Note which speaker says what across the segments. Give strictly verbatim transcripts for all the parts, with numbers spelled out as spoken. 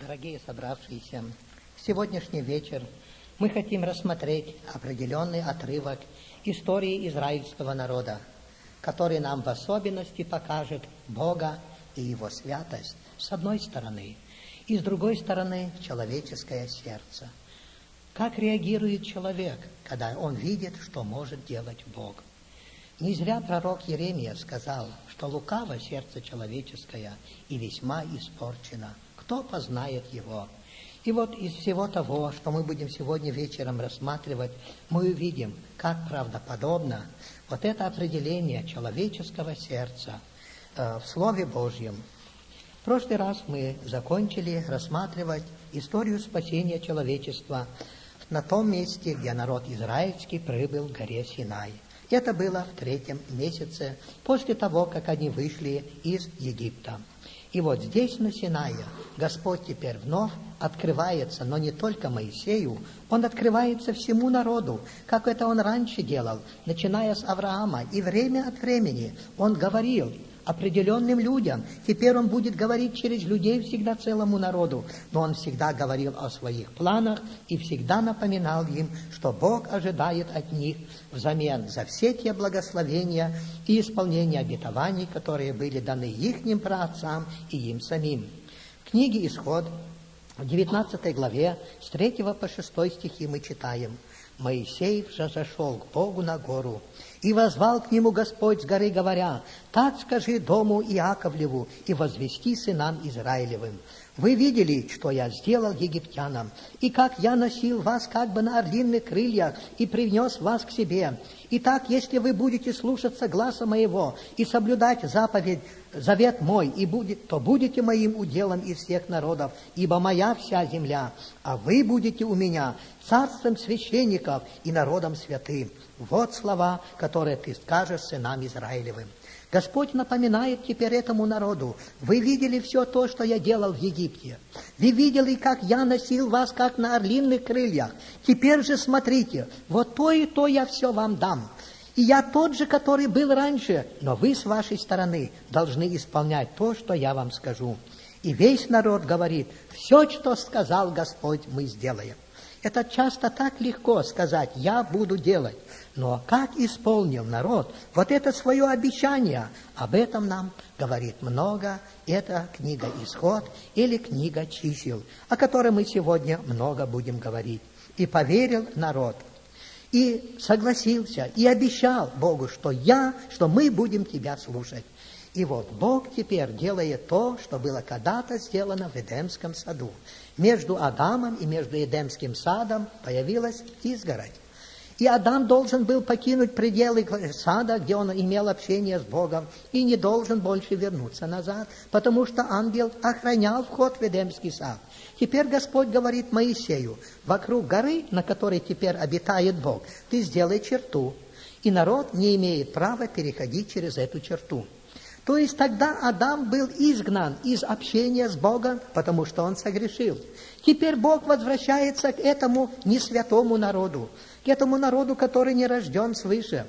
Speaker 1: Дорогие собравшиеся, в сегодняшний вечер мы хотим рассмотреть определенный отрывок истории израильского народа, который нам в особенности покажет Бога и Его святость с одной стороны, и с другой стороны человеческое сердце. Как реагирует человек, когда он видит, что может делать Бог? Не зря пророк Иеремия сказал, что лукаво сердце человеческое и весьма испорчено. Кто познает его? И вот из всего того, что мы будем сегодня вечером рассматривать, мы увидим, как правдоподобно вот это определение человеческого сердца э, в Слове Божьем. В прошлый раз мы закончили рассматривать историю спасения человечества на том месте, где народ израильский прибыл к горе Синай. Это было в третьем месяце после того, как они вышли из Египта. И вот здесь, на Синае, Господь теперь вновь открывается, но не только Моисею, Он открывается всему народу, как это Он раньше делал, начиная с Авраама. И время от времени Он говорил определенным людям. Теперь Он будет говорить через людей всегда целому народу. Но Он всегда говорил о своих планах и всегда напоминал им, что Бог ожидает от них взамен за все те благословения и исполнение обетований, которые были даны ихним праотцам и им самим. В книге «Исход» в девятнадцатой главе с третьего по шестой стихи мы читаем: «Моисей же зашел к Богу на гору, и воззвал к нему Господь с горы, говоря: так скажи дому Иаковлеву и возвести сынам Израилевым: вы видели, что я сделал египтянам, и как я носил вас как бы на орлиных крыльях и привнес вас к себе. Итак, если вы будете слушаться гласа моего и соблюдать заповедь, завет мой, и будет, то будете моим уделом из всех народов, ибо моя вся земля, а вы будете у меня царством священников и народом святым. Вот слова, которые ты скажешь сынам Израилевым». Господь напоминает теперь этому народу: вы видели все то, что я делал в Египте. Вы видели, как я носил вас, как на орлиных крыльях. Теперь же смотрите, вот то и то я все вам дам. И я тот же, который был раньше, но вы с вашей стороны должны исполнять то, что я вам скажу. И весь народ говорит: все, что сказал Господь, мы сделаем. Это часто так легко сказать: я буду делать. Но как исполнил народ вот это свое обещание, об этом нам говорит много эта книга «Исход» или книга «Чисел», о которой мы сегодня много будем говорить. И поверил народ, и согласился, и обещал Богу, что я, что мы будем тебя слушать. И вот Бог теперь делает то, что было когда-то сделано в Эдемском саду. Между Адамом и между Эдемским садом появилась изгородь. И Адам должен был покинуть пределы сада, где он имел общение с Богом, и не должен больше вернуться назад, потому что ангел охранял вход в Эдемский сад. Теперь Господь говорит Моисею: вокруг горы, на которой теперь обитает Бог, ты сделай черту, и народ не имеет права переходить через эту черту. То есть тогда Адам был изгнан из общения с Богом, потому что он согрешил. Теперь Бог возвращается к этому несвятому народу, к этому народу, который не рожден свыше,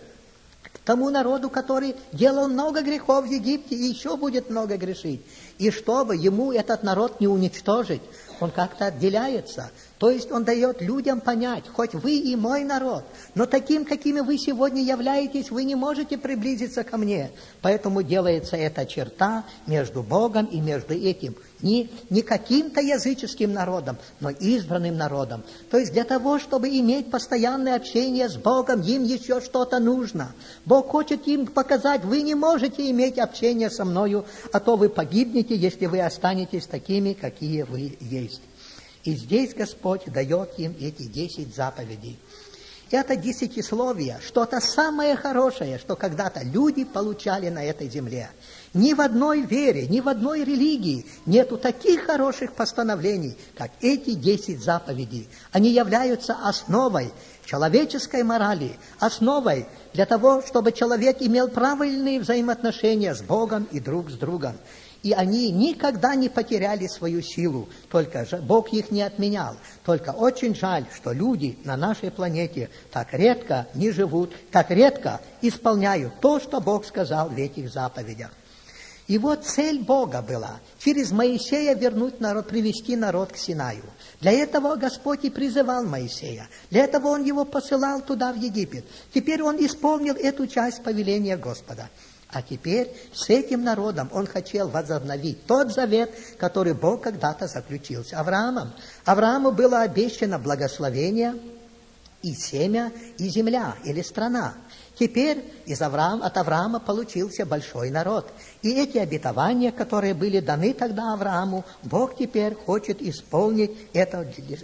Speaker 1: к тому народу, который делал много грехов в Египте и еще будет много грешить. И чтобы ему этот народ не уничтожить, он как-то отделяется. То есть он дает людям понять: хоть вы и мой народ, но таким, какими вы сегодня являетесь, вы не можете приблизиться ко мне. Поэтому делается эта черта между Богом и между этим не, не каким-то языческим народом, но избранным народом. То есть для того, чтобы иметь постоянное общение с Богом, им еще что-то нужно. Бог хочет им показать: вы не можете иметь общение со мною, а то вы погибнете, если вы останетесь такими, какие вы есть. И здесь Господь дает им эти десять заповедей. Это десятисловие, что-то самое хорошее, что когда-то люди получали на этой земле. Ни в одной вере, ни в одной религии нету таких хороших постановлений, как эти десять заповедей. Они являются основой человеческой морали, основой для того, чтобы человек имел правильные взаимоотношения с Богом и друг с другом. И они никогда не потеряли свою силу, только же Бог их не отменял. Только очень жаль, что люди на нашей планете так редко не живут, так редко исполняют то, что Бог сказал в этих заповедях. И вот цель Бога была через Моисея вернуть народ, привести народ к Синаю. Для этого Господь и призывал Моисея. Для этого Он его посылал туда, в Египет. Теперь он исполнил эту часть повеления Господа. А теперь с этим народом Он хотел возобновить тот завет, который Бог когда-то заключил с Авраамом. Аврааму было обещано благословение и семя, и земля, или страна. Теперь из Авраама, от Авраама получился большой народ. И эти обетования, которые были даны тогда Аврааму, Бог теперь хочет исполнить это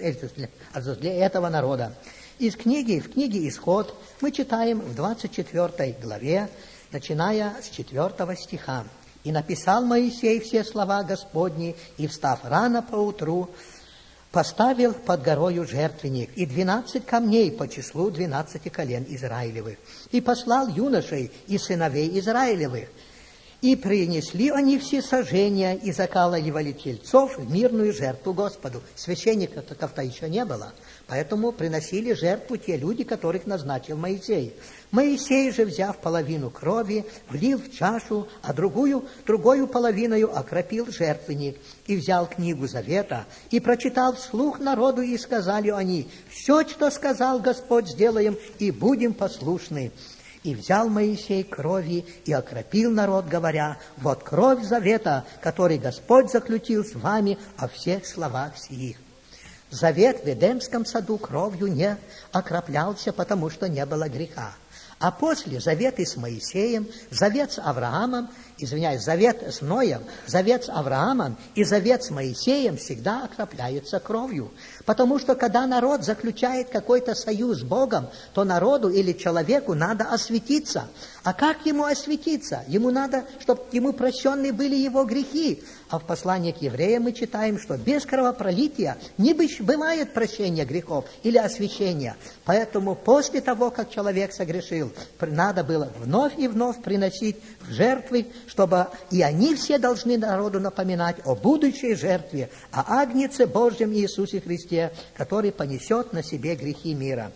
Speaker 1: для этого народа. Из книги, в книге «Исход» мы читаем в двадцать четвёртой главе, начиная с четвёртого стиха. «И написал Моисей все слова Господни, и, встав рано поутру, поставил под горою жертвенник и двенадцать камней по числу двенадцати колен Израилевых, и послал юношей и сыновей Израилевых. И принесли они все сожжения и закалывали тельцов в мирную жертву Господу». Священников-то еще не было, поэтому приносили жертву те люди, которых назначил Моисей. Моисей же, взяв половину крови, влил в чашу, а другую, другую половиною окропил жертвенник, и взял книгу завета, и прочитал вслух народу, и сказали они: «Все, что сказал Господь, сделаем, и будем послушны». И взял Моисей крови и окропил народ, говоря: «Вот кровь завета, который Господь заключил с вами о всех словах сих». Завет в Эдемском саду кровью не окроплялся, потому что не было греха. А после заветы с Моисеем, завет с Авраамом, извиняюсь, завет с Ноем, завет с Авраамом и завет с Моисеем всегда окропляются кровью. Потому что когда народ заключает какой-то союз с Богом, то народу или человеку надо осветиться. А как ему осветиться? Ему надо, чтобы ему прощенны были его грехи. А в послании к евреям мы читаем, что без кровопролития не бывает прощения грехов или освящения. Поэтому после того, как человек согрешил, надо было вновь и вновь приносить в жертвы, чтобы и они все должны народу напоминать о будущей жертве, о Агнце Божьем Иисусе Христе, который понесет на себе грехи мира.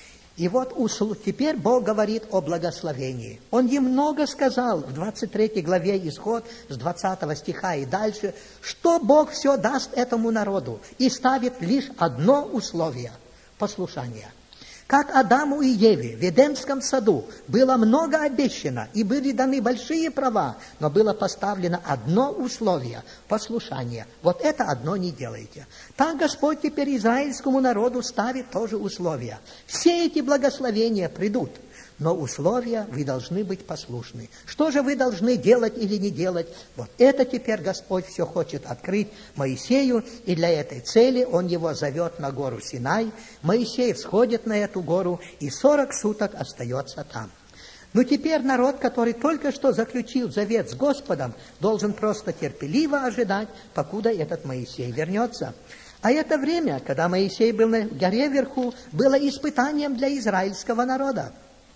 Speaker 1: И вот теперь Бог говорит о благословении. Он немного сказал в двадцать третьей главе Исход с двадцатого стиха и дальше, что Бог все даст этому народу, и ставит лишь одно условие – послушание. Как Адаму и Еве в Эдемском саду было много обещано, и были даны большие права, но было поставлено одно условие – послушание. Вот это одно не делайте. Так Господь теперь израильскому народу ставит тоже условия. Все эти благословения придут, но условия: вы должны быть послушны. Что же вы должны делать или не делать? Вот это теперь Господь все хочет открыть Моисею, и для этой цели Он его зовет на гору Синай. Моисей всходит на эту гору и сорок суток остается там. Но теперь народ, который только что заключил завет с Господом, должен просто терпеливо ожидать, покуда этот Моисей вернется. А это время, когда Моисей был на горе вверху, было испытанием для израильского народа.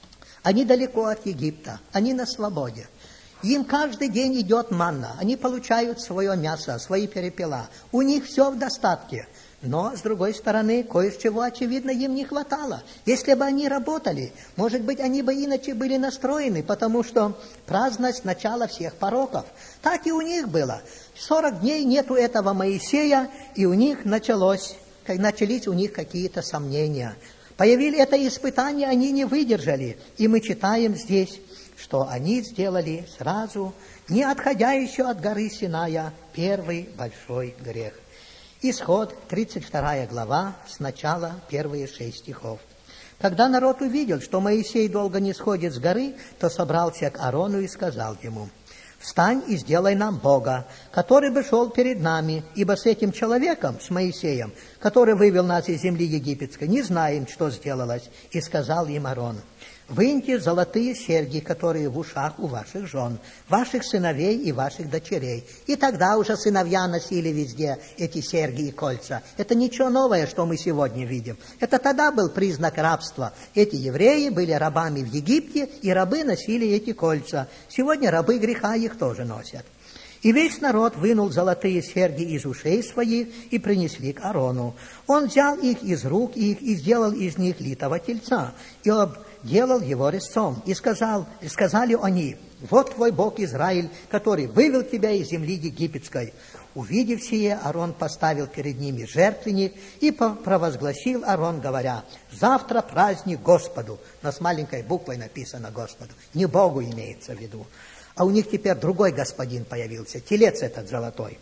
Speaker 1: Они далеко от Египта, они на свободе. Им каждый день идет манна, они получают свое мясо, свои перепела. У них все в достатке. Но, с другой стороны, кое-чего, очевидно, им не хватало. Если бы они работали, может быть, они бы иначе были настроены, потому что праздность начала всех пороков. Так и у них было. Сорок дней нету этого Моисея, и у них началось, начались у них какие-то сомнения. Появили это испытание, они не выдержали. И мы читаем здесь, что они сделали сразу, не отходя еще от горы Синая, первый большой грех. Исход, тридцать вторая глава, сначала первые шесть стихов. Когда народ увидел, что Моисей долго не сходит с горы, то собрался к Аарону и сказал ему: «Встань и сделай нам Бога, который бы шел перед нами, ибо с этим человеком, с Моисеем, который вывел нас из земли египетской, не знаем, что сделалось». И сказал им Аарон: «Выньте золотые серьги, которые в ушах у ваших жен, ваших сыновей и ваших дочерей». И тогда уже сыновья носили везде эти серьги и кольца. Это ничего новое, что мы сегодня видим. Это тогда был признак рабства. Эти евреи были рабами в Египте, и рабы носили эти кольца. Сегодня рабы греха их тоже носят. И весь народ вынул золотые серьги из ушей своих и принесли к Аарону. Он взял их из рук их и сделал из них литого тельца, и обделал его резцом. И сказал, и сказали они: вот твой Бог Израиль, который вывел тебя из земли египетской». Увидев сие, Аарон поставил перед ними жертвенник и провозгласил Аарон, говоря: «Завтра праздник Господу». Но с маленькой буквой написано «Господу». Не Богу имеется в виду. А у них теперь другой господин появился, телец этот золотой.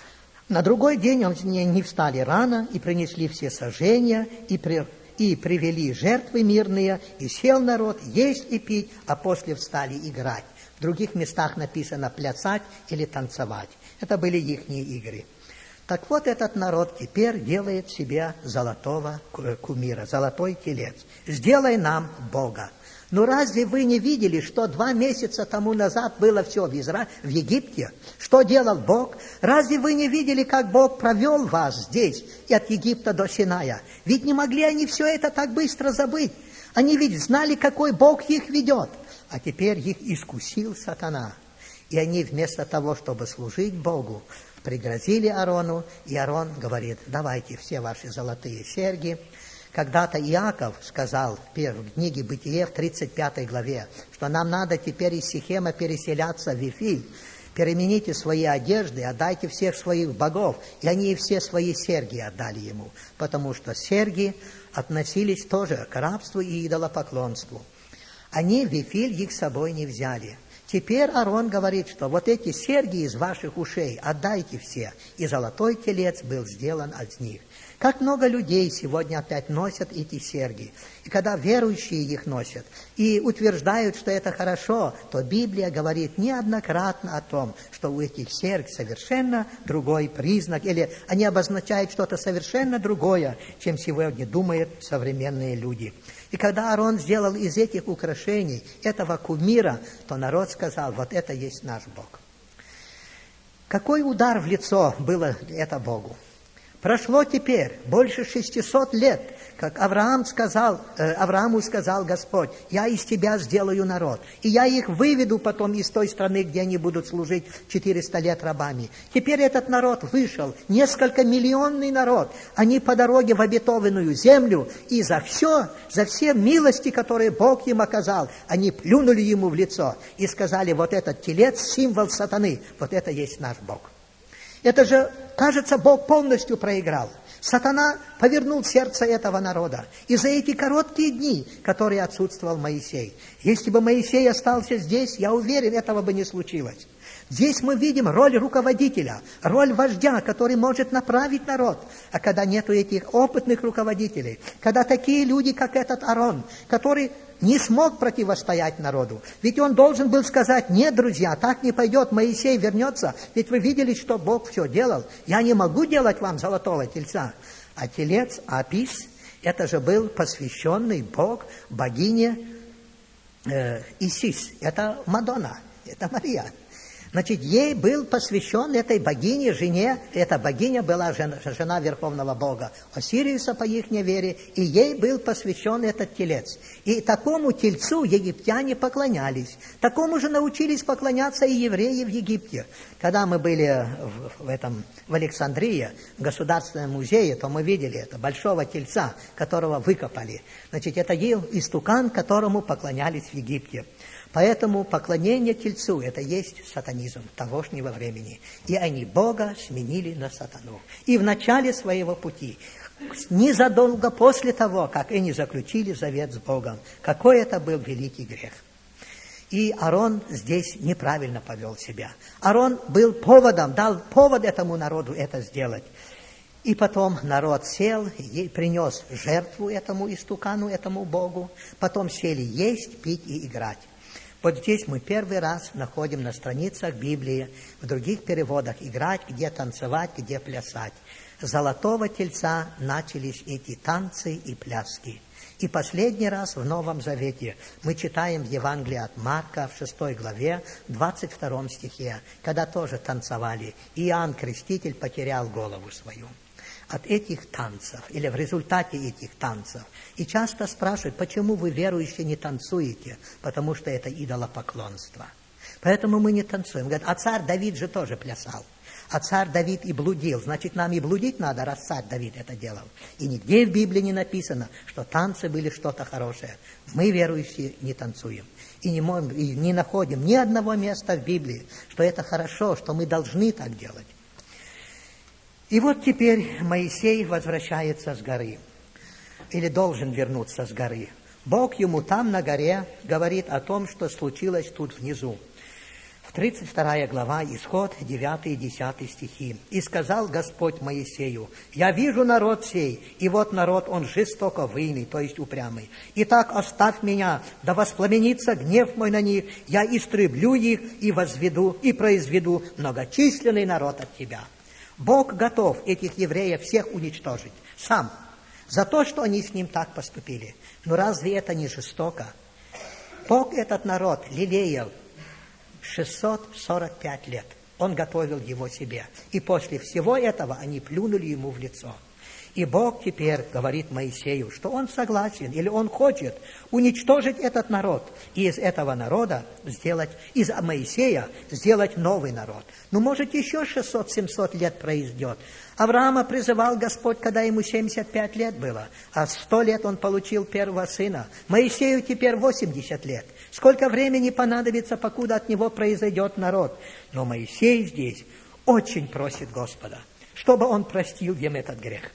Speaker 1: На другой день они встали рано и принесли все сожжения, и, при, и привели жертвы мирные, и сел народ есть и пить, а после встали играть. В других местах написано плясать или танцевать. Это были ихние игры. Так вот, этот народ теперь делает себе золотого кумира, золотой телец. «Сделай нам Бога». Ну разве вы не видели, что два месяца тому назад было все в, Изра... в Египте? Что делал Бог? Разве вы не видели, как Бог провел вас здесь, и от Египта до Синая? Ведь не могли они все это так быстро забыть. Они ведь знали, какой Бог их ведет. А теперь их искусил сатана. И они вместо того, чтобы служить Богу, пригрозили Аарону, и Аарон говорит: «Давайте все ваши золотые серьги». Когда-то Иаков сказал в книге Бытие в тридцать пятой главе, что нам надо теперь из Сихема переселяться в Вифиль. Перемените свои одежды, отдайте всех своих богов. И они и все свои серьги отдали ему, потому что серьги относились тоже к рабству и идолопоклонству. Они в Вифиль их с собой не взяли. Теперь Аарон говорит, что вот эти серьги из ваших ушей отдайте все. И золотой телец был сделан от них. Как много людей сегодня опять носят эти серьги. И когда верующие их носят и утверждают, что это хорошо, то Библия говорит неоднократно о том, что у этих серьг совершенно другой признак, или они обозначают что-то совершенно другое, чем сегодня думают современные люди. И когда Аарон сделал из этих украшений этого кумира, то народ сказал: вот это есть наш Бог. Какой удар в лицо было это Богу? Прошло теперь больше шестисот лет, как Авраам сказал, э, Аврааму сказал Господь: «Я из тебя сделаю народ, и я их выведу потом из той страны, где они будут служить четыреста лет рабами». Теперь этот народ вышел, несколько миллионный народ, они по дороге в обетованную землю, и за все, за все милости, которые Бог им оказал, они плюнули ему в лицо и сказали: вот этот телец, символ сатаны, вот это есть наш Бог. Это же, кажется, Бог полностью проиграл. Сатана повернул сердце этого народа. И за эти короткие дни, которые отсутствовал Моисей. Если бы Моисей остался здесь, я уверен, этого бы не случилось. Здесь мы видим роль руководителя, роль вождя, который может направить народ. А когда нету этих опытных руководителей, когда такие люди, как этот Аарон, который не смог противостоять народу, ведь он должен был сказать: нет, друзья, так не пойдет, Моисей вернется, ведь вы видели, что Бог все делал, я не могу делать вам золотого тельца. А телец Апис, это же был посвященный Бог богине э, Исис, это Мадонна, это Мария. Значит, ей был посвящен этой богине, жене, эта богиня была жена, жена Верховного Бога Осириуса по их вере, и ей был посвящен этот телец. И такому тельцу египтяне поклонялись. Такому же научились поклоняться и евреи в Египте. Когда мы были в, в, этом, в Александрии, в Государственном музее, то мы видели это, большого тельца, которого выкопали. Значит, это истукан, которому поклонялись в Египте. Поэтому поклонение тельцу – это есть сатанизм тогошнего времени. И они Бога сменили на сатану. И в начале своего пути, незадолго после того, как они заключили завет с Богом, какой это был великий грех. И Аарон здесь неправильно повел себя. Аарон был поводом, дал повод этому народу это сделать. И потом народ сел и принес жертву этому истукану, этому Богу. Потом сели есть, пить и играть. Вот здесь мы первый раз находим на страницах Библии, в других переводах, играть, где танцевать, где плясать. Золотого тельца начались эти танцы и пляски. И последний раз в Новом Завете мы читаем в Евангелии от Марка в шестой главе, двадцать втором стихе, когда тоже танцевали. Иоанн Креститель потерял голову свою от этих танцев, или в результате этих танцев. И часто спрашивают: почему вы, верующие, не танцуете? Потому что это идолопоклонство. Поэтому мы не танцуем. Говорят: а царь Давид же тоже плясал. А царь Давид и блудил. Значит, нам и блудить надо, раз царь Давид это делал. И нигде в Библии не написано, что танцы были что-то хорошее. Мы, верующие, не танцуем. И не, можем, и не находим ни одного места в Библии, что это хорошо, что мы должны так делать. И вот теперь Моисей возвращается с горы, или должен вернуться с горы. Бог ему там на горе говорит о том, что случилось тут внизу. тридцать вторая глава, Исход, девятый и десятый стихи. «И сказал Господь Моисею: я вижу народ сей, и вот народ, он жестоко войный, то есть упрямый. Итак, оставь меня, да воспламенится гнев мой на них, я истреблю их и возведу, и произведу многочисленный народ от тебя». Бог готов этих евреев всех уничтожить, сам, за то, что они с ним так поступили. Но разве это не жестоко? Бог этот народ лелеял шестьсот сорок пять лет. Он готовил его себе. И после всего этого они плюнули ему в лицо. И Бог теперь говорит Моисею, что он согласен, или он хочет уничтожить этот народ. И из этого народа сделать, из Моисея сделать новый народ. Ну, может, еще шестьсот-семьсот лет произойдет. Авраама призывал Господь, когда ему семьдесят пять лет было, а сто лет он получил первого сына. Моисею теперь восемьдесят лет. Сколько времени понадобится, покуда от него произойдет народ? Но Моисей здесь очень просит Господа, чтобы он простил им этот грех.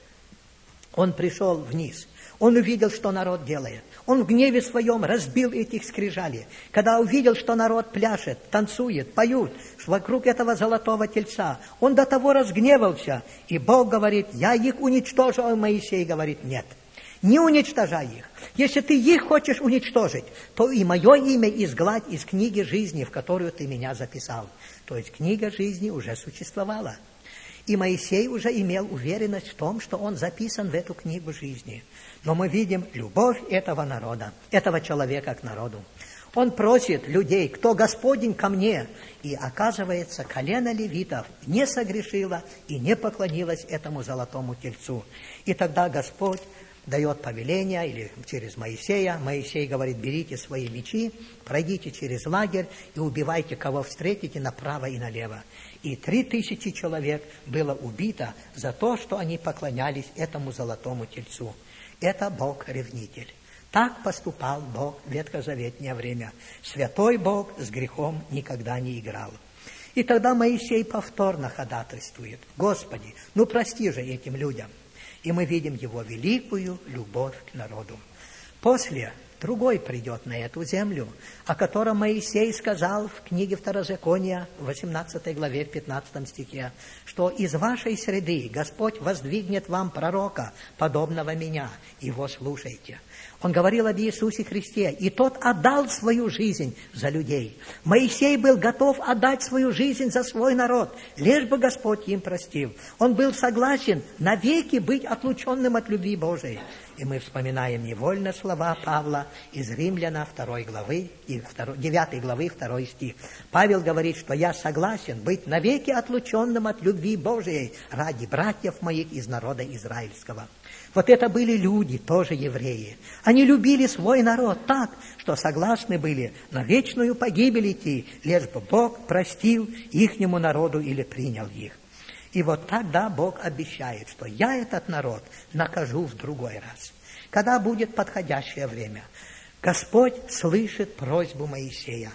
Speaker 1: Он пришел вниз. Он увидел, что народ делает. Он в гневе своем разбил этих скрижалей. Когда увидел, что народ пляшет, танцует, поют вокруг этого золотого тельца, он до того разгневался. И Бог говорит: я их уничтожу. А Моисей говорит: нет, не уничтожай их. Если ты их хочешь уничтожить, то и мое имя изгладь из книги жизни, в которую ты меня записал. То есть книга жизни уже существовала. И Моисей уже имел уверенность в том, что он записан в эту книгу жизни. Но мы видим любовь этого народа, этого человека к народу. Он просит людей: кто Господень ко мне? И оказывается, колено левитов не согрешило и не поклонилось этому золотому тельцу. И тогда Господь дает повеление, или через Моисея. Моисей говорит: берите свои мечи, пройдите через лагерь и убивайте, кого встретите, направо и налево. И три тысячи человек было убито за то, что они поклонялись этому золотому тельцу. Это Бог-ревнитель. Так поступал Бог в ветхозаветнее время. Святой Бог с грехом никогда не играл. И тогда Моисей повторно ходатайствует: Господи, ну прости же этим людям. И мы видим его великую любовь к народу. После другой придет на эту землю, о котором Моисей сказал в книге Второзакония, в восемнадцатой главе, в пятнадцатом стихе, что из вашей среды Господь воздвигнет вам пророка, подобного меня, его слушайте. Он говорил об Иисусе Христе, и тот отдал свою жизнь за людей. Моисей был готов отдать свою жизнь за свой народ, лишь бы Господь им простил. Он был согласен навеки быть отлученным от любви Божией. И мы вспоминаем невольно слова Павла из Римляна второй главы, девятой главы, второй стих. Павел говорит, что я согласен быть навеки отлученным от любви Божией ради братьев моих из народа израильского. Вот это были люди, тоже евреи. Они любили свой народ так, что согласны были на вечную погибель идти, лишь бы Бог простил ихнему народу или принял их. И вот тогда Бог обещает, что я этот народ накажу в другой раз, когда будет подходящее время. Господь слышит просьбу Моисея.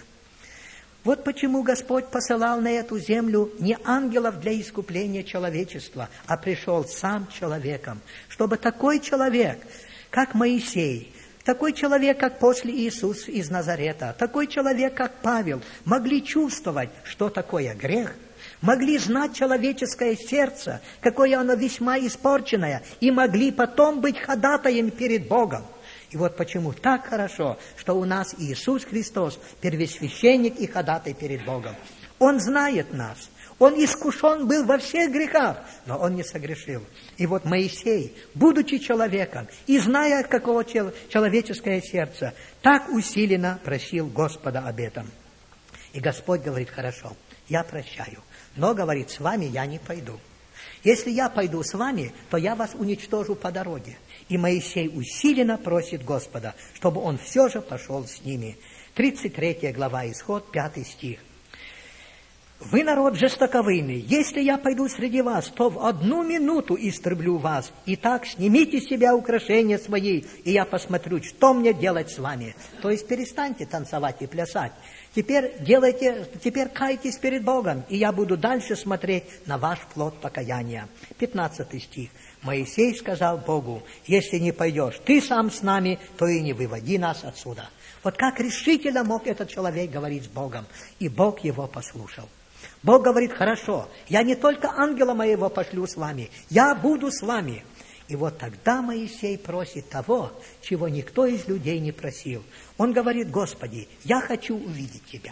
Speaker 1: Вот почему Господь посылал на эту землю не ангелов для искупления человечества, а пришел сам человеком, чтобы такой человек, как Моисей, такой человек, как после Иисус из Назарета, такой человек, как Павел, могли чувствовать, что такое грех, могли знать человеческое сердце, какое оно весьма испорченное, и могли потом быть ходатаями перед Богом. И вот почему так хорошо, что у нас Иисус Христос, первосвященник и ходатай перед Богом. Он знает нас. Он искушен был во всех грехах, но он не согрешил. И вот Моисей, будучи человеком и зная, какого человеческое сердце, так усиленно просил Господа об этом. И Господь говорит: хорошо, я прощаю, но, говорит, с вами я не пойду. Если я пойду с вами, то я вас уничтожу по дороге. И Моисей усиленно просит Господа, чтобы он все же пошел с ними. тридцать третья глава, Исход, пятый стих.
Speaker 2: вы народ жестоковыйный. Если я пойду среди вас, то в одну минуту истреблю вас. Итак, снимите с себя украшения свои, и я посмотрю, что мне делать с вами. То есть перестаньте танцевать и плясать. Теперь делайте, теперь кайтесь перед Богом, и я буду дальше смотреть на ваш плод покаяния. пятнадцатый стих. Моисей сказал Богу: если не пойдешь ты сам с нами, то и не выводи нас отсюда. Вот как решительно мог этот человек говорить с Богом, и Бог его послушал. Бог говорит: хорошо, я не только ангела моего пошлю с вами, я буду с вами. И вот тогда Моисей просит того, чего никто из людей не просил. Он говорит: Господи, я хочу увидеть Тебя.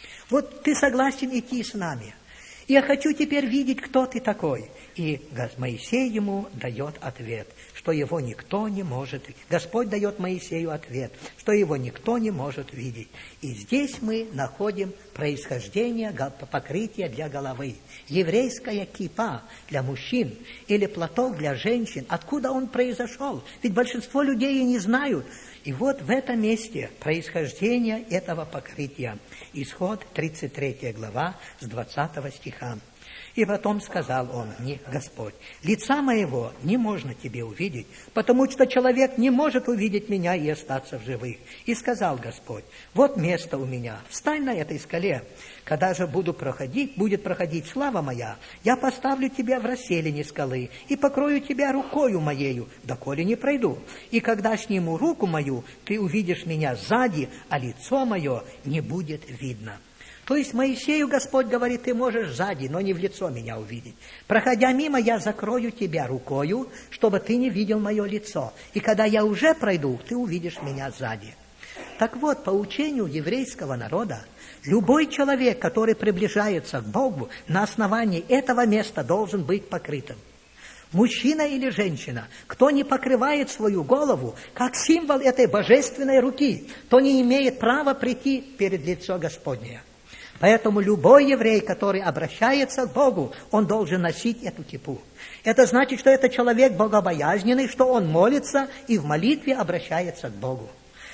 Speaker 2: Вот Ты согласен идти с нами. Я хочу теперь видеть, кто Ты такой. И Моисей ему дает ответ, что его никто не может... Господь дает Моисею ответ, что его никто не может видеть. И здесь мы находим происхождение покрытия для головы. Еврейская кипа для мужчин или платок для женщин. Откуда он произошел? Ведь большинство людей и не знают. И вот в этом месте происхождение этого покрытия. Исход тридцать третья глава с двадцатого стиха. И потом сказал он мне: Господь, лица моего не можно тебе увидеть, потому что человек не может увидеть меня и остаться в живых. И сказал Господь: вот место у меня, встань на этой скале. Когда же буду проходить, будет проходить слава моя, я поставлю тебя в расселине скалы и покрою тебя рукою моею, доколе не пройду. И когда сниму руку мою, ты увидишь меня сзади, а лицо мое не будет видно. То есть Моисею Господь говорит: ты можешь сзади, но не в лицо меня увидеть. Проходя мимо, я закрою тебя рукою, чтобы ты не видел мое лицо. И когда я уже пройду, ты увидишь меня сзади. Так вот, по учению еврейского народа, любой человек, который приближается к Богу, на основании этого места должен быть покрытым. Мужчина или женщина, кто не покрывает свою голову, как символ этой божественной руки, то не имеет права прийти перед лицо Господне. Поэтому любой еврей, который обращается к Богу, он должен носить эту кипу. Это значит, что это человек богобоязненный, что он молится и в молитве обращается к Богу.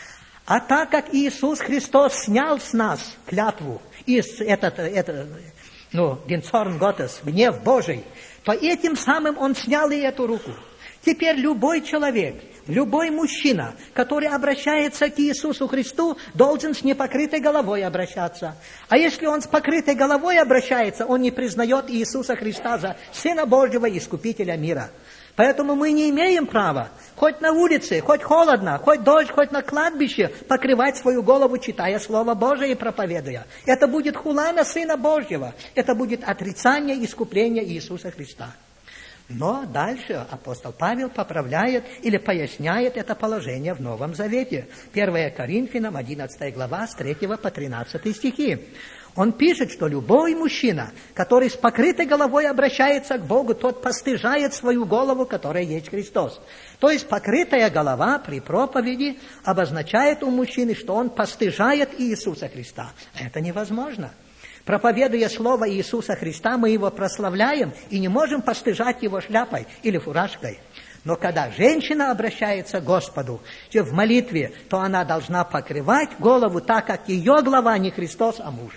Speaker 2: А так как Иисус Христос снял с нас клятву, и этот, этот, ну, Генцорн Готес, гнев Божий, то этим самым Он снял и эту руку. Теперь любой человек, любой мужчина, который обращается к Иисусу Христу, должен с непокрытой головой обращаться. А если он с покрытой головой обращается, он не признает Иисуса Христа за Сына Божьего и Искупителя мира. Поэтому мы не имеем права, хоть на улице, хоть холодно, хоть дождь, хоть на кладбище, покрывать свою голову, читая Слово Божие и проповедуя. Это будет хула на Сына Божьего. Это будет отрицание искупления Иисуса Христа. Но дальше апостол Павел поправляет или поясняет это положение в Новом Завете. первое Коринфянам, одиннадцатая глава, с третьего по тринадцатый стихи. Он пишет, что любой мужчина, который с покрытой головой обращается к Богу, тот постыжает свою голову, которая есть Христос. То есть покрытая голова при проповеди обозначает у мужчины, что он постыжает Иисуса Христа. Это невозможно. Проповедуя слово Иисуса Христа, мы его прославляем и не можем постыжать его шляпой или фуражкой. Но когда женщина обращается к Господу в молитве, то она должна покрывать голову так, как ее глава не Христос, а муж.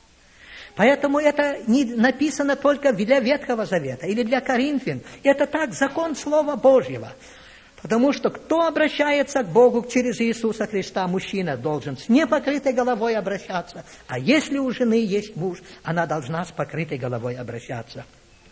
Speaker 2: Поэтому это не написано только для Ветхого Завета или для Коринфян. Это так закон Слова Божьего. Потому что кто обращается к Богу через Иисуса Христа, мужчина должен с непокрытой головой обращаться. А если у жены есть муж, она должна с покрытой головой обращаться.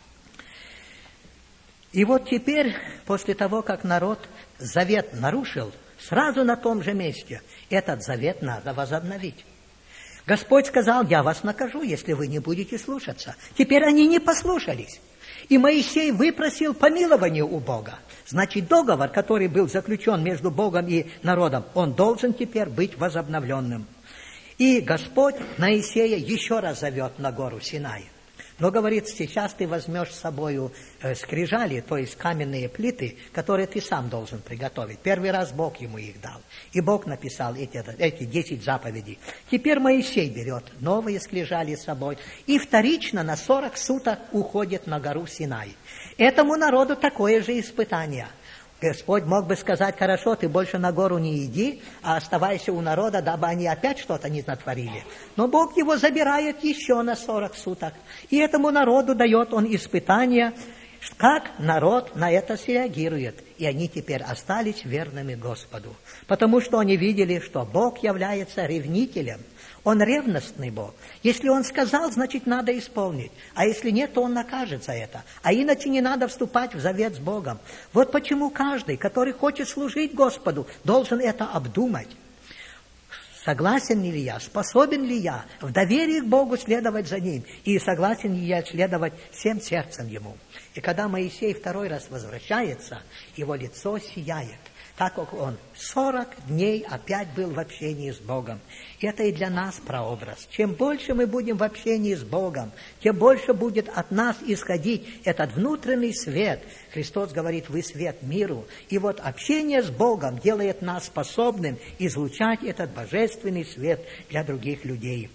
Speaker 2: И вот теперь, после того, как народ завет нарушил, сразу на том же месте этот завет надо возобновить. Господь сказал: я вас накажу, если вы не будете слушаться. Теперь они не послушались. И Моисей выпросил помилование у Бога. Значит, договор, который был заключен между Богом и народом, он должен теперь быть возобновленным. И Господь Моисея еще раз зовет на гору Синай. Но говорит: сейчас ты возьмешь с собою э, скрижали, то есть каменные плиты, которые ты сам должен приготовить. Первый раз Бог ему их дал. И Бог написал эти, эти десять заповедей. Теперь Моисей берет новые скрижали с собой и вторично на сорок суток уходит на гору Синай. Этому народу такое же испытание. Господь мог бы сказать: хорошо, ты больше на гору не иди, а оставайся у народа, дабы они опять что-то не натворили. Но Бог его забирает еще на сорок суток. И этому народу дает он испытания, как народ на это среагирует. И они теперь остались верными Господу. Потому что они видели, что Бог является ревнителем. Он ревностный Бог. Если Он сказал, значит, надо исполнить. А если нет, то Он накажет за это. А иначе не надо вступать в завет с Богом. Вот почему каждый, который хочет служить Господу, должен это обдумать. Согласен ли я, способен ли я в доверии к Богу следовать за Ним? И согласен ли я следовать всем сердцем Ему? И когда Моисей второй раз возвращается, его лицо сияет, так как он сорок дней опять был в общении с Богом. И это и для нас прообраз. Чем больше мы будем в общении с Богом, тем больше будет от нас исходить этот внутренний свет. Христос говорит: вы свет миру. И вот общение с Богом делает нас способным излучать этот божественный свет для других людей.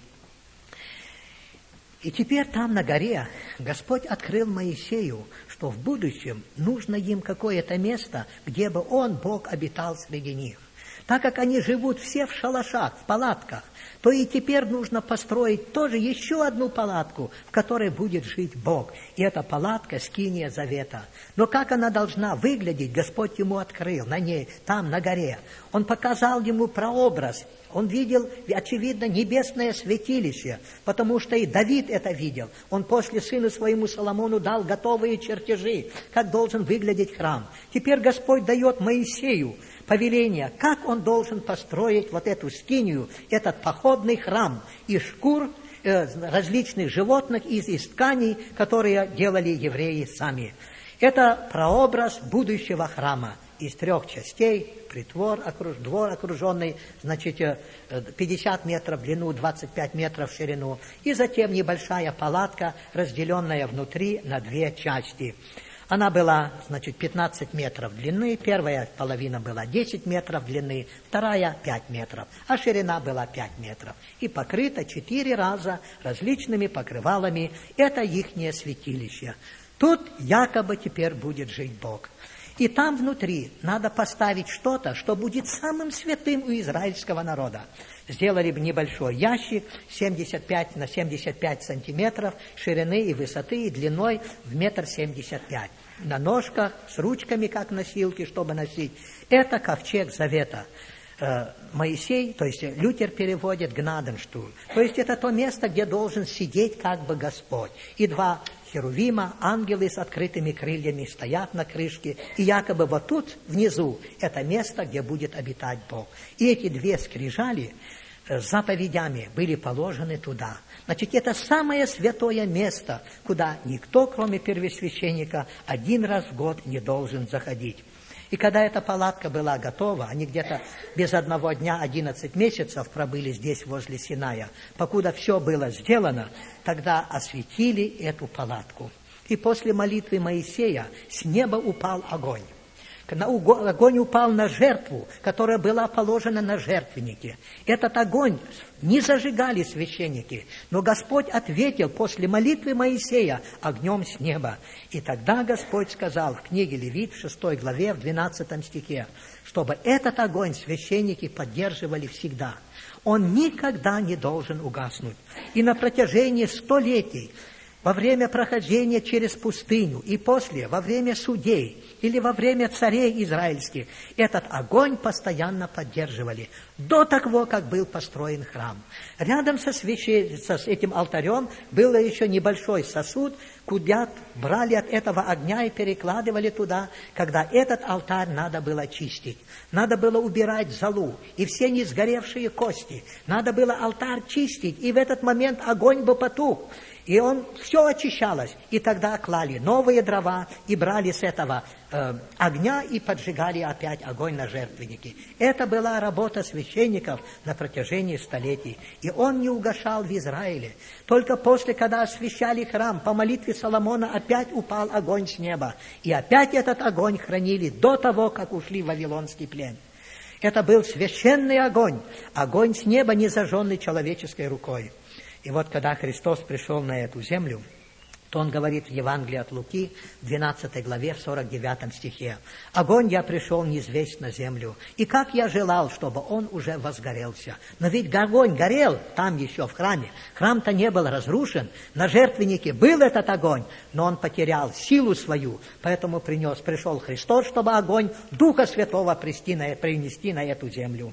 Speaker 2: И теперь там на горе Господь открыл Моисею, что в будущем нужно им какое-то место, где бы Он, Бог, обитал среди них. Так как они живут все в шалашах, в палатках, то и теперь нужно построить тоже еще одну палатку, в которой будет жить Бог. И эта палатка — скиния завета. Но как она должна выглядеть, Господь ему открыл на ней, там, на горе. Он показал ему прообраз. Он видел, очевидно, небесное святилище, потому что и Давид это видел. Он после сыну своему Соломону дал готовые чертежи, как должен выглядеть храм. Теперь Господь дает Моисею повеление, как он должен построить вот эту скинию, этот походный храм из шкур э, различных животных, из, из тканей, которые делали евреи сами. Это прообраз будущего храма из трех частей: притвор, окруж, двор окруженный, значит, пятьдесят метров в длину, двадцать пять метров в ширину, и затем небольшая палатка, разделенная внутри на две части. Она была, значит, пятнадцать метров длины, первая половина была десять метров длины, вторая пять метров, а ширина была пять метров. И покрыта четыре раза различными покрывалами. Это ихнее святилище. Тут якобы теперь будет жить Бог. И там внутри надо поставить что-то, что будет самым святым у израильского народа. Сделали бы небольшой ящик, семьдесят пять на семьдесят пять сантиметров, ширины и высоты, и длиной в метр семьдесят пять. На ножках, с ручками, как носилки, чтобы носить. Это ковчег завета. Моисей, то есть Лютер переводит «гнаденштуль». То есть это то место, где должен сидеть как бы Господь. И два херувима, ангелы с открытыми крыльями, стоят на крышке. И якобы вот тут, внизу, это место, где будет обитать Бог. И эти две скрижали с заповедями были положены туда. Значит, это самое святое место, куда никто, кроме первосвященника, один раз в год не должен заходить. И когда эта палатка была готова, они где-то без одного дня, одиннадцать месяцев пробыли здесь, возле Синая. Покуда все было сделано, тогда осветили эту палатку. И после молитвы Моисея с неба упал огонь. Огонь упал на жертву, которая была положена на жертвеннике. Этот огонь не зажигали священники, но Господь ответил после молитвы Моисея огнем с неба. И тогда Господь сказал в книге Левит, в шестой главе, в двенадцатом стихе, чтобы этот огонь священники поддерживали всегда. Он никогда не должен угаснуть. И на протяжении столетий, во время прохождения через пустыню и после, во время судей или во время царей израильских, этот огонь постоянно поддерживали, до того, как был построен храм. Рядом со, священ... со с этим алтарем был еще небольшой сосуд, куда брали от этого огня и перекладывали туда, когда этот алтарь надо было чистить. Надо было убирать золу и все несгоревшие кости. Надо было алтарь чистить, и в этот момент огонь бы потух. И он все очищалось. И тогда клали новые дрова и брали с этого э, огня и поджигали опять огонь на жертвеннике. Это была работа священников на протяжении столетий. И он не угашал в Израиле. Только после, когда освящали храм, по молитве Соломона опять упал огонь с неба. И опять этот огонь хранили до того, как ушли в Вавилонский плен. Это был священный огонь. Огонь с неба, не зажженный человеческой рукой. И вот когда Христос пришел на эту землю, то он говорит в Евангелии от Луки, в двенадцатой главе, в сорок девятом стихе. «Огонь я пришел низвесть на землю, и как я желал, чтобы он уже возгорелся». Но ведь огонь горел там еще, в храме. Храм-то не был разрушен, на жертвеннике был этот огонь, но он потерял силу свою, поэтому принес, пришел Христос, чтобы огонь Духа Святого принести на, принести на эту землю.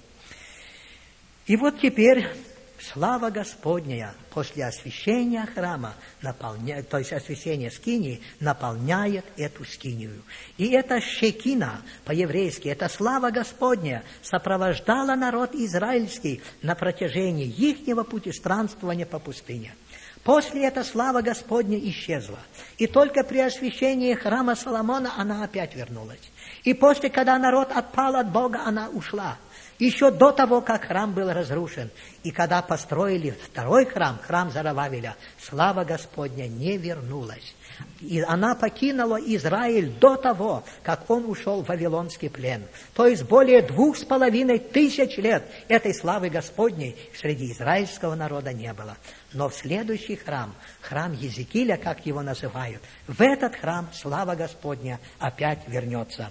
Speaker 2: И вот теперь... Слава Господня после освящения храма, наполняет, то есть освящения скинии, наполняет эту скинию. И эта шекина, по-еврейски, эта слава Господня сопровождала народ израильский на протяжении ихнего путешествования по пустыне. После этой слава Господня исчезла. И только при освящении храма Соломона она опять вернулась. И после, когда народ отпал от Бога, она ушла. Еще до того, как храм был разрушен. И когда построили второй храм, храм Зоровавеля, слава Господня не вернулась. И она покинула Израиль до того, как он ушел в вавилонский плен. То есть более двух с половиной тысяч лет этой славы Господней среди израильского народа не было. Но в следующий храм, храм Езекииля, как его называют, в этот храм слава Господня опять вернется.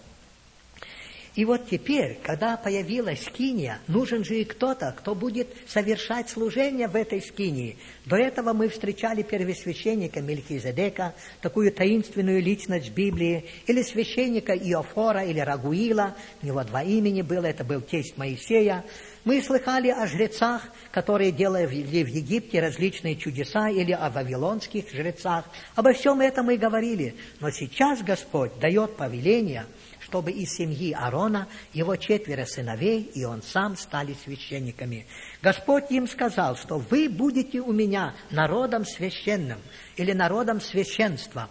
Speaker 2: И вот теперь, когда появилась скиния, нужен же и кто-то, кто будет совершать служение в этой скинии. До этого мы встречали первосвященника Мельхиседека, такую таинственную личность в Библии, или священника Иофора, или Рагуила, у него два имени было, это был тесть Моисея. Мы слыхали о жрецах, которые делали в Египте различные чудеса, или о вавилонских жрецах. Обо всем этом мы говорили. Но сейчас Господь дает повеление, чтобы из семьи Аарона его четверо сыновей и он сам стали священниками. Господь им сказал, что вы будете у меня народом священным или народом священства.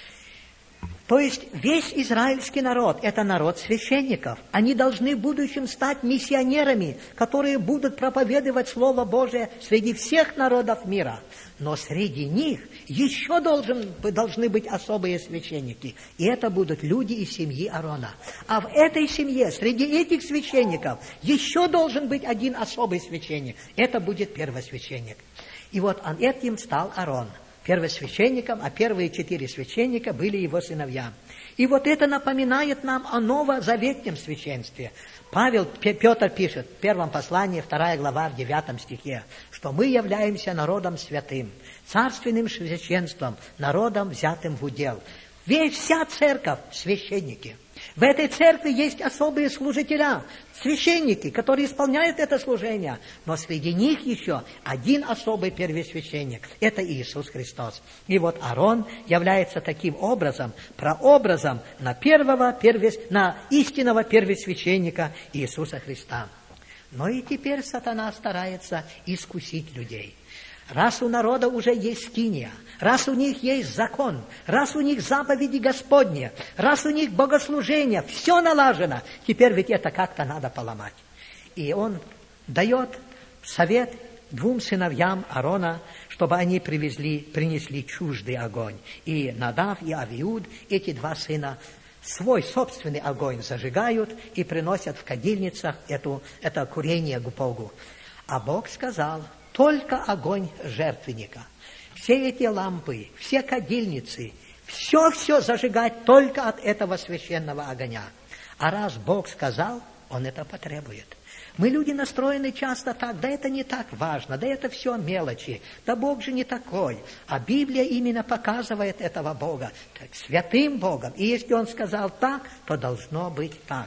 Speaker 2: То есть весь израильский народ – это народ священников. Они должны в будущем стать миссионерами, которые будут проповедовать Слово Божие среди всех народов мира. Но среди них еще должен, должны быть особые священники. И это будут люди из семьи Аарона. А в этой семье, среди этих священников, еще должен быть один особый священник. Это будет первосвященник. И вот этим стал Аарон первосвященником, а первые четыре священника были его сыновья. И вот это напоминает нам о новозаветнем священстве. Павел, Петр пишет в первом послании, вторая глава, в девятом стихе, что мы являемся народом святым, царственным священством, народом, взятым в удел. Весь, вся церковь – священники. В этой церкви есть особые служителя, священники, которые исполняют это служение. Но среди них еще один особый первосвященник – это Иисус Христос. И вот Аарон является таким образом, прообразом на первого, первос, на истинного первосвященника Иисуса Христа. Но и теперь сатана старается искусить людей. Раз у народа уже есть скиния, раз у них есть закон, раз у них заповеди Господни, раз у них богослужение, все налажено, теперь ведь это как-то надо поломать. И он дает совет двум сыновьям Аарона, чтобы они привезли, принесли чуждый огонь. И Надав и Авиуд, эти два сына, свой собственный огонь зажигают и приносят в кадильницах эту, это курение к Богу. А Бог сказал: только огонь жертвенника. Все эти лампы, все кадильницы, все-все зажигать только от этого священного огня. А раз Бог сказал, Он это потребует. Мы, люди, настроены часто так: да это не так важно, да это все мелочи, да Бог же не такой. А Библия именно показывает этого Бога так, святым Богом. И если Он сказал так, то должно быть так.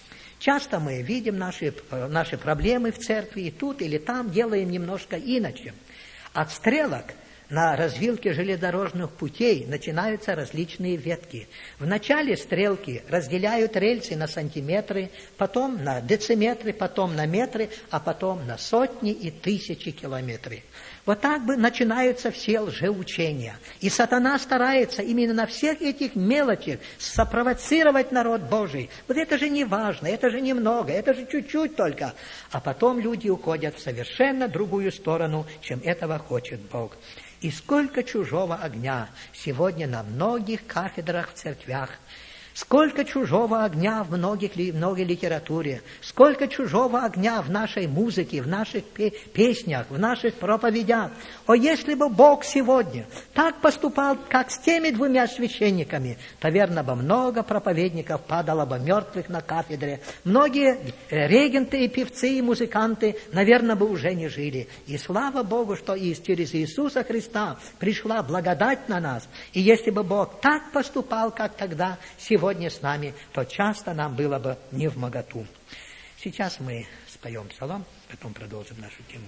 Speaker 2: Часто мы видим наши, наши проблемы в церкви, и тут или там делаем немножко иначе. От стрелок на развилке железнодорожных путей начинаются различные ветки. В начале стрелки разделяют рельсы на сантиметры, потом на дециметры, потом на метры, а потом на сотни и тысячи километров. Вот так бы начинаются все лжеучения. И сатана старается именно на всех этих мелочах спровоцировать народ Божий. Вот это же не важно, это же немного, это же чуть-чуть только. А потом люди уходят в совершенно другую сторону, чем этого хочет Бог. И сколько чужого огня сегодня на многих кафедрах в церквях. Сколько чужого огня в многих, многой литературе, сколько чужого огня в нашей музыке, в наших песнях, в наших проповедях. О, если бы Бог сегодня так поступал, как с теми двумя священниками, то, верно бы, много проповедников падало бы мертвых на кафедре. Многие регенты и певцы, и музыканты, наверное, бы уже не жили. И слава Богу, что и через Иисуса Христа пришла благодать на нас. И если бы Бог так поступал, как тогда, сегодня, Сегодня с нами, то часто нам было бы не вмоготу. Сейчас мы споем псалом, потом продолжим нашу тему.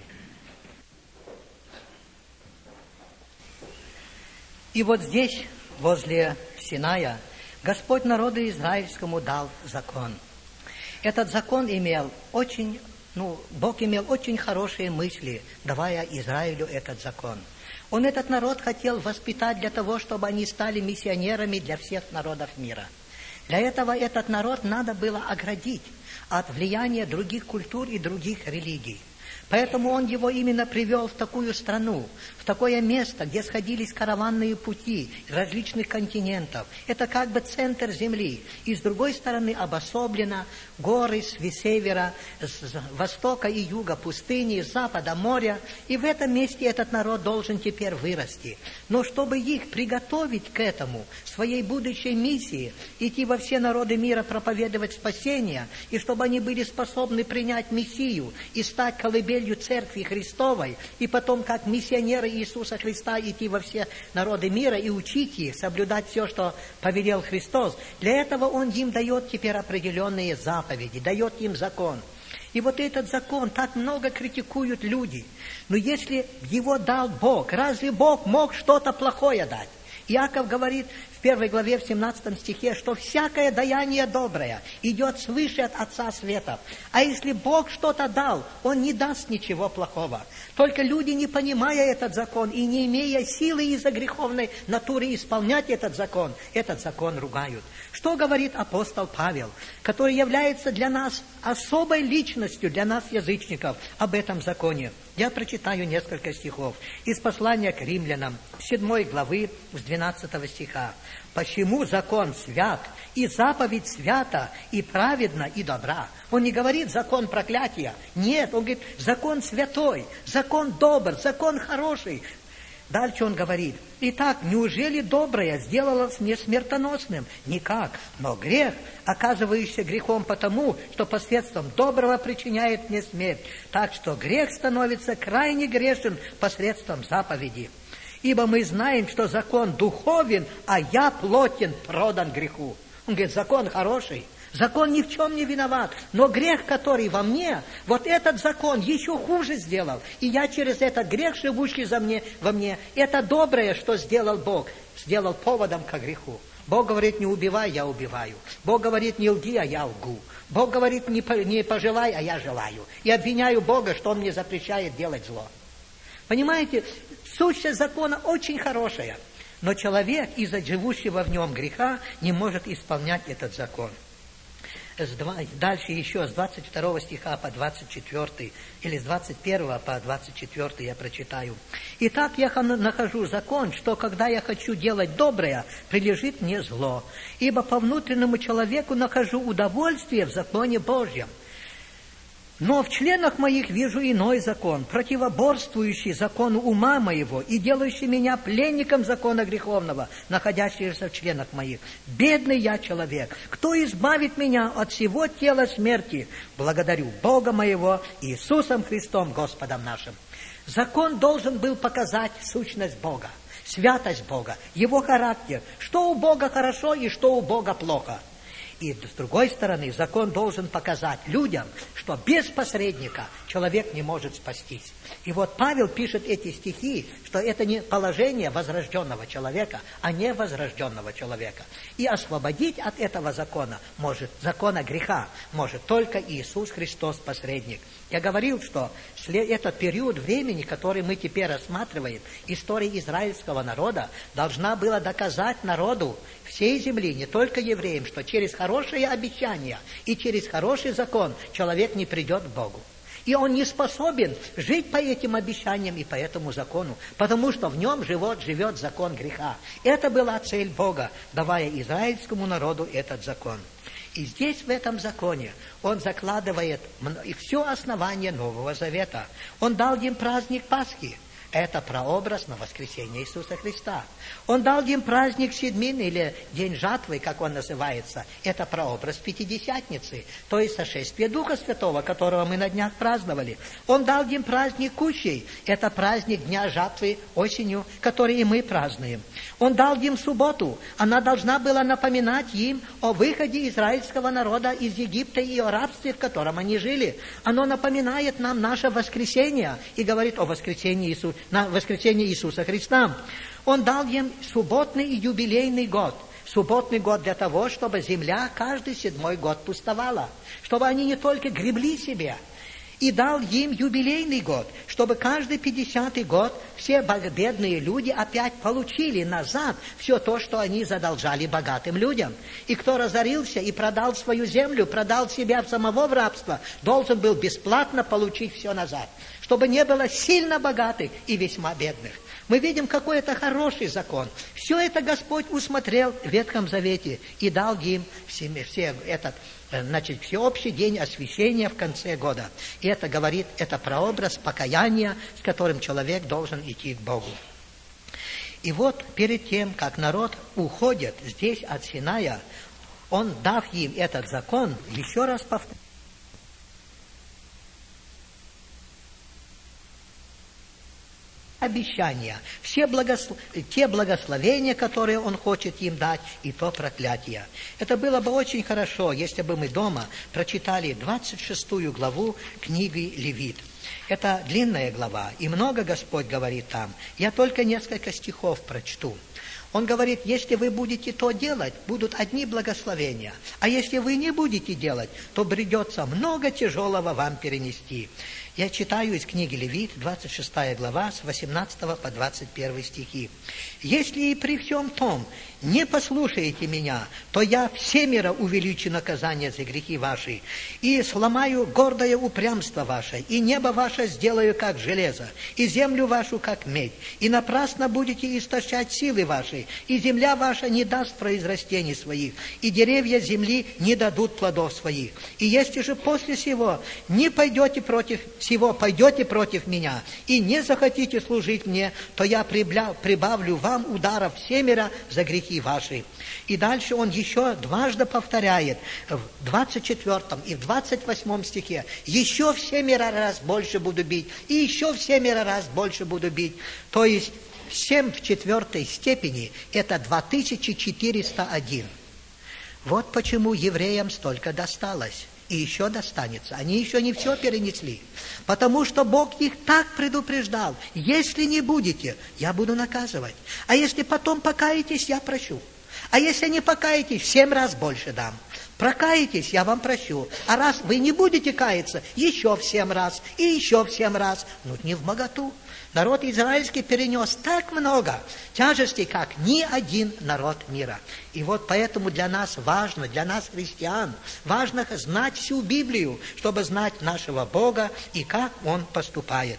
Speaker 2: И вот здесь, возле Синая, Господь народу израильскому дал закон. Этот закон имел очень, ну, Бог имел очень хорошие мысли, давая Израилю этот закон. Он этот народ хотел воспитать для того, чтобы они стали миссионерами для всех народов мира. Для этого этот народ надо было оградить от влияния других культур и других религий. Поэтому он его именно привел в такую страну, в такое место, где сходились караванные пути различных континентов. Это как бы центр земли. И с другой стороны обособлено горы с севера, с востока и юга пустыни, с запада моря. И в этом месте этот народ должен теперь вырасти. Но чтобы их приготовить к этому, своей будущей миссии, идти во все народы мира проповедовать спасение, и чтобы они были способны принять Мессию и стать колыбелью Церкви Христовой, и потом, как миссионеры Иисуса Христа, идти во все народы мира и учить их, соблюдать все, что повелел Христос. Для этого Он им дает теперь определенные заповеди, дает им закон. И вот этот закон так много критикуют люди. Но если его дал Бог, разве Бог мог что-то плохое дать? Иаков говорит в первой главе, в семнадцатом стихе, что всякое даяние доброе идет свыше от Отца Светов. А если Бог что-то дал, Он не даст ничего плохого. Только люди, не понимая этот закон и не имея силы из-за греховной натуры исполнять этот закон, этот закон ругают. Что говорит апостол Павел, который является для нас особой личностью, для нас, язычников, об этом законе? Я прочитаю несколько стихов из послания к римлянам, седьмой главы, с двенадцатого стиха. «Почему закон свят, и заповедь свята, и праведна, и добра?» Он не говорит закон проклятия. Нет, он говорит закон святой, закон добр, закон хороший. Дальше он говорит: «Итак, неужели доброе сделалось мне смертоносным? Никак, но грех, оказывающийся грехом потому, что посредством доброго причиняет мне смерть. Так что грех становится крайне грешен посредством заповеди. Ибо мы знаем, что закон духовен, а я плотен, продан греху». Он говорит, закон хороший. Закон ни в чем не виноват, но грех, который во мне, вот этот закон еще хуже сделал. И я через этот грех, живущий за мне, во мне, это доброе, что сделал Бог, сделал поводом к греху. Бог говорит, не убивай, я убиваю. Бог говорит, не лги, а я лгу. Бог говорит, не, не пожелай, а я желаю. И обвиняю Бога, что Он мне запрещает делать зло. Понимаете, сущность закона очень хорошая, но человек из-за живущего в нем греха не может исполнять этот закон. Дальше еще с двадцать второго стиха по двадцать четвёртый, или с двадцать первого по двадцать четвёртый я прочитаю. «Итак, я нахожу закон, что когда я хочу делать доброе, прилежит мне зло. Ибо по внутреннему человеку нахожу удовольствие в законе Божьем. Но в членах моих вижу иной закон, противоборствующий закону ума моего и делающий меня пленником закона греховного, находящегося в членах моих. Бедный я человек! Кто избавит меня от всего тела смерти? Благодарю Бога моего Иисусом Христом, Господом нашим». Закон должен был показать сущность Бога, святость Бога, Его характер, что у Бога хорошо и что у Бога плохо. И с другой стороны, закон должен показать людям, что без посредника человек не может спастись. И вот Павел пишет эти стихи, что это не положение возрожденного человека, а не возрожденного человека. И освободить от этого закона, может, закона греха, может только Иисус Христос, посредник. Я говорил, что этот период времени, который мы теперь рассматриваем, история израильского народа, должна была доказать народу всей земли, не только евреям, что через хорошие обещания и через хороший закон человек не придет к Богу. И он не способен жить по этим обещаниям и по этому закону, потому что в нем живет, живет закон греха. Это была цель Бога, давая израильскому народу этот закон. И здесь, в этом законе, Он закладывает все основание Нового Завета. Он дал им праздник Пасхи. Это прообраз на воскресение Иисуса Христа. Он дал им праздник Седмин, или День жатвы, как он называется. Это прообраз Пятидесятницы, то есть сошествие Духа Святого, которого мы на днях праздновали. Он дал им праздник Кущей. Это праздник Дня жатвы осенью, который и мы празднуем. Он дал им субботу. Она должна была напоминать им о выходе израильского народа из Египта и о рабстве, в котором они жили. Оно напоминает нам наше воскресение и говорит о воскресении Иисуса. На воскресение Иисуса Христа. Он дал им субботный и юбилейный год. Субботный год для того, чтобы земля каждый седьмой год пустовала, чтобы они не только гребли себе. И дал им юбилейный год, чтобы каждый пятидесятый год все бедные люди опять получили назад все то, что они задолжали богатым людям. И кто разорился и продал свою землю, продал себя в самого в рабство, должен был бесплатно получить все назад, чтобы не было сильно богатых и весьма бедных. Мы видим, какой это хороший закон. Все это Господь усмотрел в Ветхом Завете и дал им все, все этот, значит, всеобщий день освящения в конце года. И это говорит, это прообраз покаяния, с которым человек должен идти к Богу. И вот перед тем, как народ уходит здесь от Синая, он, дав им этот закон, еще раз повторяет, обещания, все благослов... те благословения, которые Он хочет им дать, и то проклятие. Это было бы очень хорошо, если бы мы дома прочитали двадцать шестую главу книги Левит. Это длинная глава, и много Господь говорит там. Я только несколько стихов прочту. Он говорит, если вы будете то делать, будут одни благословения. А если вы не будете делать, то придется много тяжелого вам перенести. Я читаю из книги Левит, двадцать шестая глава, с восемнадцатого по двадцать первый стихи. «Если и при всем том не послушаете меня, то я всемиро увеличу наказание за грехи ваши, и сломаю гордое упрямство ваше, и небо ваше сделаю как железо, и землю вашу как медь, и напрасно будете истощать силы ваши, и земля ваша не даст произрастений своих, и деревья земли не дадут плодов своих. И если же после сего не пойдете против всего, пойдете против меня, и не захотите служить мне, то я прибавлю вам ударов всемиро за грехи ваши». И дальше он еще дважды повторяет, в двадцать четвёртом и в двадцать восьмом стихе, «Еще в семеро раз больше буду бить, и еще в семеро раз больше буду бить». То есть семь в четвертой степени – это две тысячи четыреста один. Вот почему евреям столько досталось. И еще достанется. Они еще не все перенесли. Потому что Бог их так предупреждал. Если не будете, я буду наказывать. А если потом покаетесь, я прощу. А если не покаетесь, в семь раз больше дам. Прокаетесь, я вам прощу. А раз вы не будете каяться, еще в семь раз, и еще в семь раз. Ну, не в моготу. Народ израильский перенес так много тяжестей, как ни один народ мира. И вот поэтому для нас важно, для нас, христиан, важно знать всю Библию, чтобы знать нашего Бога и как Он поступает.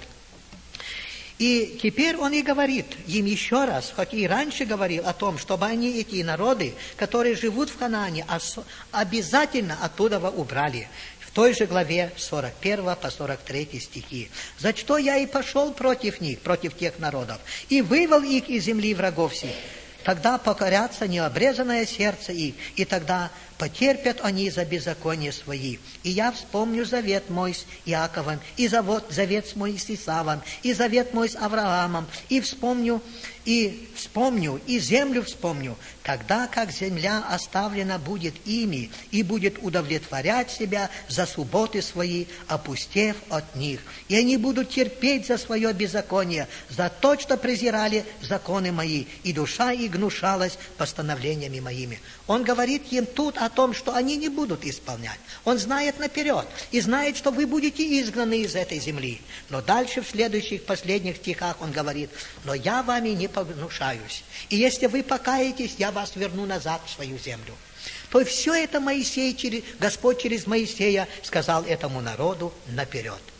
Speaker 2: И теперь Он и говорит им еще раз, хоть и раньше говорил о том, чтобы они, эти народы, которые живут в Ханаане, обязательно оттуда убрали. В той же главе сорок первого по сорок третий стихи. «За что я и пошел против них, против тех народов, и вывел их из земли врагов сих. Тогда покорятся необрезанное сердце их, и тогда потерпят они за беззаконие свои. И я вспомню завет мой с Иаковом, и завет, завет мой с Исавом, и завет мой с Авраамом, и вспомню, и вспомню, и землю вспомню, тогда как земля оставлена будет ими, и будет удовлетворять себя за субботы свои, опустев от них. И они будут терпеть за свое беззаконие, за то, что презирали законы мои, и душа их гнушалась постановлениями моими». Он говорит им тут о том, что они не будут исполнять. Он знает наперед и знает, что вы будете изгнаны из этой земли. Но дальше в следующих последних стихах он говорит: «Но я вами не погнушаюсь, и если вы покаетесь, я вас верну назад в свою землю». То есть все это Моисей, Господь через Моисея сказал этому народу наперед.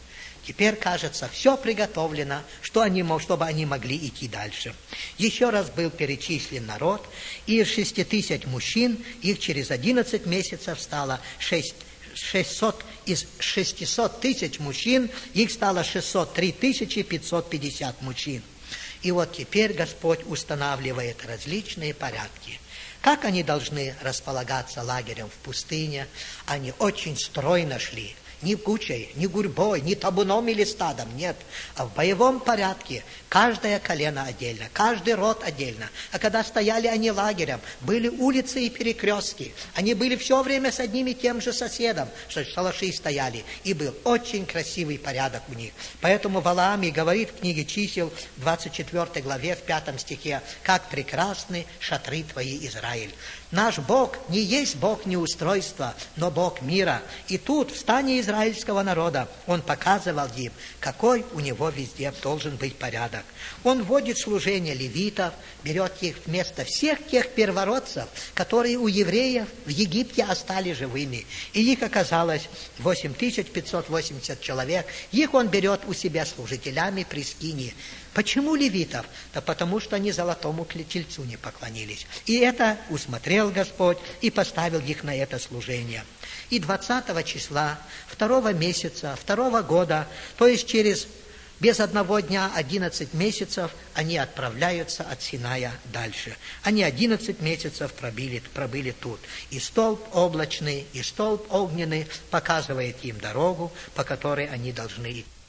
Speaker 2: Теперь, кажется, все приготовлено, что они, чтобы они могли идти дальше. Еще раз был перечислен народ, и из шести тысяч мужчин, их через одиннадцать месяцев стало шесть шестьсот, из шестисот тысяч мужчин, их стало шестьсот три тысячи пятьсот пятьдесят мужчин. И вот теперь Господь устанавливает различные порядки. Как они должны располагаться лагерем в пустыне? Они очень стройно шли. Ни кучей, ни гурьбой, ни табуном или стадом, нет. А в боевом порядке каждое колено отдельно, каждый род отдельно. А когда стояли они лагерем, были улицы и перекрестки. Они были все время с одним и тем же соседом, что шалаши стояли. И был очень красивый порядок у них. Поэтому Валаам и говорит в книге Чисел, в двадцать четвёртой главе, в пятом стихе, «Как прекрасны шатры твои, Израиль». Наш Бог не есть Бог неустройства, но Бог мира. И тут, в стане израильского народа, Он показывал им, какой у Него везде должен быть порядок. Он вводит служение левитов, берет их вместо всех тех первородцев, которые у евреев в Египте остались живыми. И их оказалось восемь тысяч пятьсот восемьдесят человек. Их Он берет у себя служителями при скинии. Почему левитов? Да потому что они золотому тельцу не поклонились. И это усмотрел Господь и поставил их на это служение. И двадцатого числа второго месяца, второго года, то есть через без одного дня, одиннадцать месяцев, они отправляются от Синая дальше. Они одиннадцать месяцев пробили, пробыли тут. И столб облачный, и столб огненный показывает им дорогу, по которой они должны идти.